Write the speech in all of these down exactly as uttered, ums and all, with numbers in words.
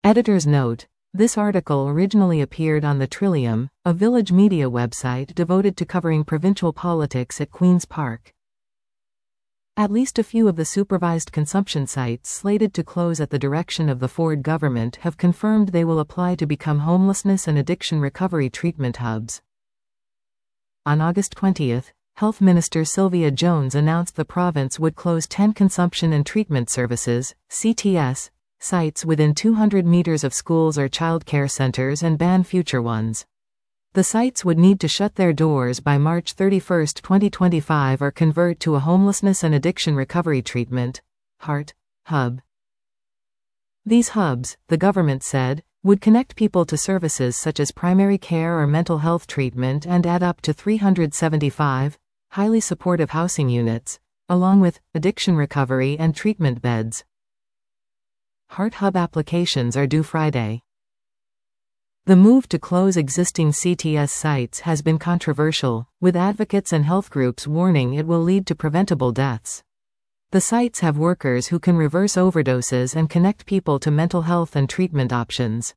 Editor's note: this article originally appeared on the Trillium, a village media website devoted to covering provincial politics at Queen's Park. At least a few of the supervised consumption sites slated to close at the direction of the Ford government have confirmed they will apply to become homelessness and addiction recovery treatment hubs. On August twentieth, Health Minister Sylvia Jones announced the province would close ten consumption and treatment services, C T S, sites within two hundred meters of schools or child care centers and ban future ones. The sites would need to shut their doors by March thirty-first, twenty twenty-five or convert to a homelessness and addiction recovery treatment (HART) hub. These hubs, the government said, would connect people to services such as primary care or mental health treatment and add up to three hundred seventy-five highly supportive housing units, along with addiction recovery and treatment beds. HART hub applications are due Friday. The move to close existing C T S sites has been controversial, with advocates and health groups warning it will lead to preventable deaths. The sites have workers who can reverse overdoses and connect people to mental health and treatment options.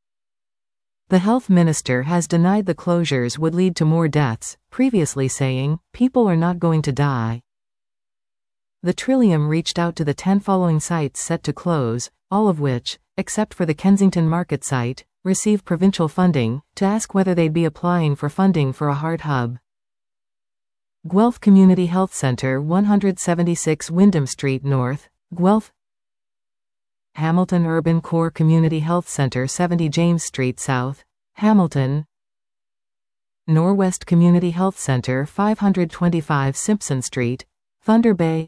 The health minister has denied the closures would lead to more deaths, previously saying, "People are not going to die." The Trillium reached out to the ten following sites set to close, all of which, except for the Kensington Market site, receive provincial funding, to ask whether they'd be applying for funding for a HART hub. Guelph Community Health Centre, one seventy-six Wyndham Street North, Guelph. Hamilton Urban Core Community Health Centre, seventy James Street South, Hamilton. Norwest Community Health Centre, five twenty-five Simpson Street, Thunder Bay.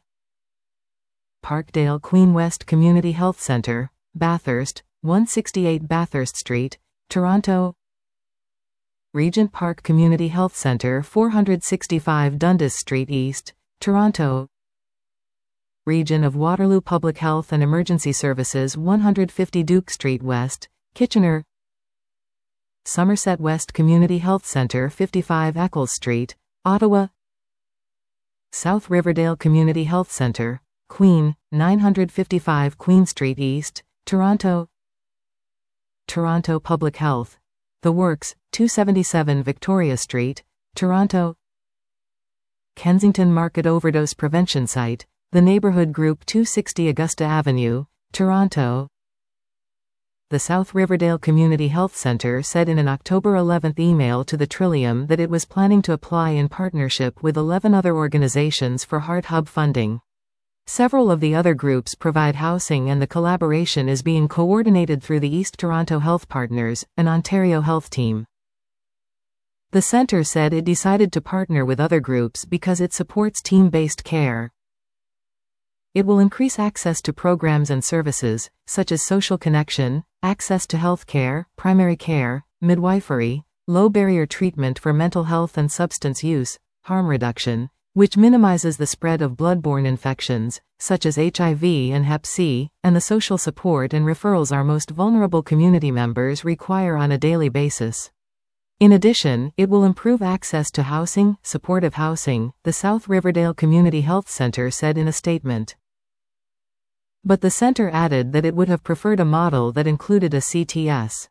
Parkdale Queen West Community Health Centre, Bathurst, one sixty-eight Bathurst Street, Toronto. Regent Park Community Health Centre, four sixty-five Dundas Street East, Toronto. Region of Waterloo Public Health and Emergency Services, one fifty Duke Street West, Kitchener. Somerset West Community Health Centre, fifty-five Eccles Street, Ottawa. South Riverdale Community Health Centre, Queen, nine fifty-five Queen Street East, Toronto. Toronto Public Health, The Works, two seventy-seven Victoria Street, Toronto. Kensington Market Overdose Prevention Site, The Neighbourhood Group, two sixty Augusta Avenue, Toronto. The South Riverdale Community Health Centre said in an October eleventh email to the Trillium that it was planning to apply in partnership with eleven other organisations for HART hub funding. Several of the other groups provide housing and the collaboration is being coordinated through the East Toronto Health Partners, an Ontario health team. The centre said it decided to partner with other groups because it supports team-based care. It will increase access to programs and services, such as social connection, access to health care, primary care, midwifery, low-barrier treatment for mental health and substance use, harm reduction, which minimizes the spread of blood-borne infections, such as H I V and Hep C, and the social support and referrals our most vulnerable community members require on a daily basis. In addition, it will improve access to housing, supportive housing, the South Riverdale Community Health Centre said in a statement. But the centre added that it would have preferred a model that included a C T S.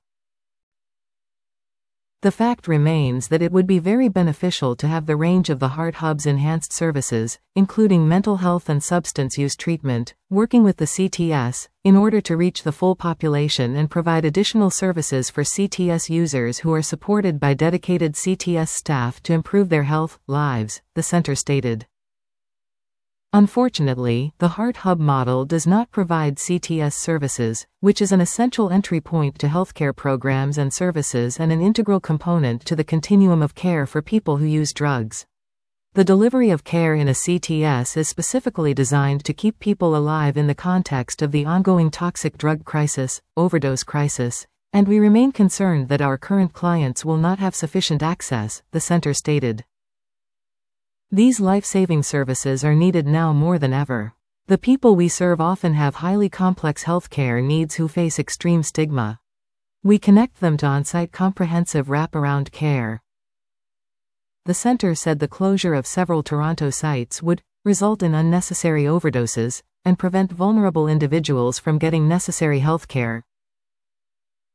The fact remains that it would be very beneficial to have the range of the HART hub's enhanced services, including mental health and substance use treatment, working with the C T S, in order to reach the full population and provide additional services for C T S users who are supported by dedicated C T S staff to improve their health, lives, the centre stated. Unfortunately, the HART hub model does not provide C T S services, which is an essential entry point to healthcare programs and services and an integral component to the continuum of care for people who use drugs. The delivery of care in a C T S is specifically designed to keep people alive in the context of the ongoing toxic drug crisis, overdose crisis, and we remain concerned that our current clients will not have sufficient access, the centre stated. These life-saving services are needed now more than ever. The people we serve often have highly complex healthcare needs who face extreme stigma. We connect them to on-site comprehensive wraparound care. The centre said the closure of several Toronto sites would result in unnecessary overdoses and prevent vulnerable individuals from getting necessary healthcare.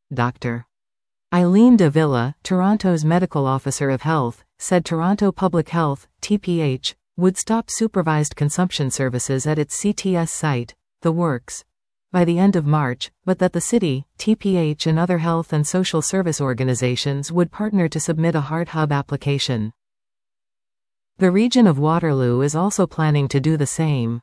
Doctor Eileen de Villa, Toronto's medical officer of health, said Toronto Public Health, T P H, would stop supervised consumption services at its C T S site, The Works, by the end of March, but that the city, T P H and other health and social service organizations would partner to submit a Heart Hub application. The region of Waterloo is also planning to do the same.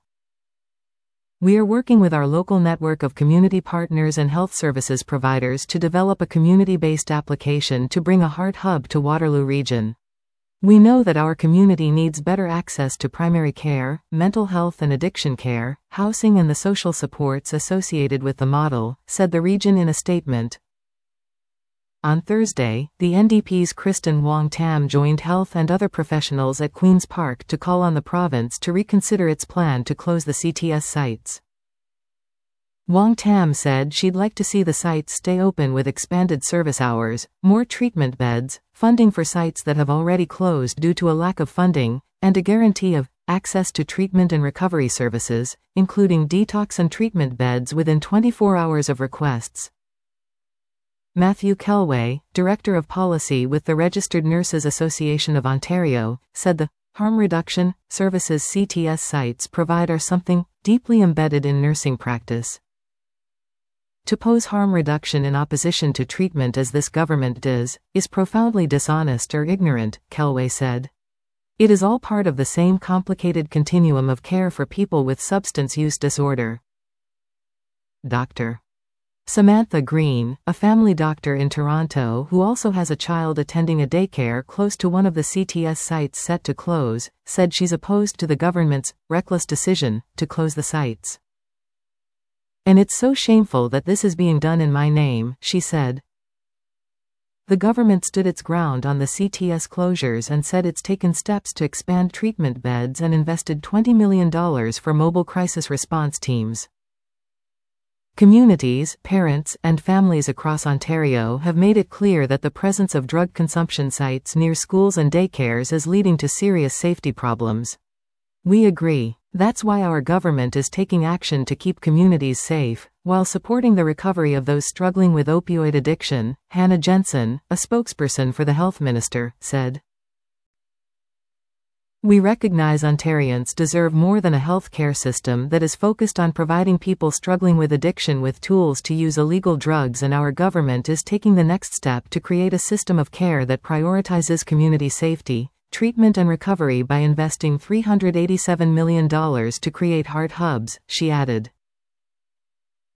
We are working with our local network of community partners and health services providers to develop a community-based application to bring a Heart Hub to Waterloo region. We know that our community needs better access to primary care, mental health and addiction care, housing and the social supports associated with the model, said the region in a statement. On Thursday, the N D P's Kristen Wong-Tam joined health and other professionals at Queen's Park to call on the province to reconsider its plan to close the C T S sites. Wong-Tam said she'd like to see the sites stay open with expanded service hours, more treatment beds, funding for sites that have already closed due to a lack of funding, and a guarantee of access to treatment and recovery services, including detox and treatment beds within twenty-four hours of requests. Matthew Kelway, Director of Policy with the Registered Nurses Association of Ontario, said the harm reduction services C T S sites provide are something deeply embedded in nursing practice. To pose harm reduction in opposition to treatment as this government does, is profoundly dishonest or ignorant, Kelway said. It is all part of the same complicated continuum of care for people with substance use disorder. Doctor Samantha Green, a family doctor in Toronto who also has a child attending a daycare close to one of the C T S sites set to close, said she's opposed to the government's reckless decision to close the sites. And it's so shameful that this is being done in my name, she said. The government stood its ground on the C T S closures and said it's taken steps to expand treatment beds and invested twenty million dollars for mobile crisis response teams. Communities, parents, and families across Ontario have made it clear that the presence of drug consumption sites near schools and daycares is leading to serious safety problems. We agree. That's why our government is taking action to keep communities safe, while supporting the recovery of those struggling with opioid addiction, Hannah Jensen, a spokesperson for the health minister, said. We recognize Ontarians deserve more than a health care system that is focused on providing people struggling with addiction with tools to use illegal drugs, and our government is taking the next step to create a system of care that prioritizes community safety, treatment and recovery by investing three hundred eighty-seven million dollars to create Heart Hubs, she added.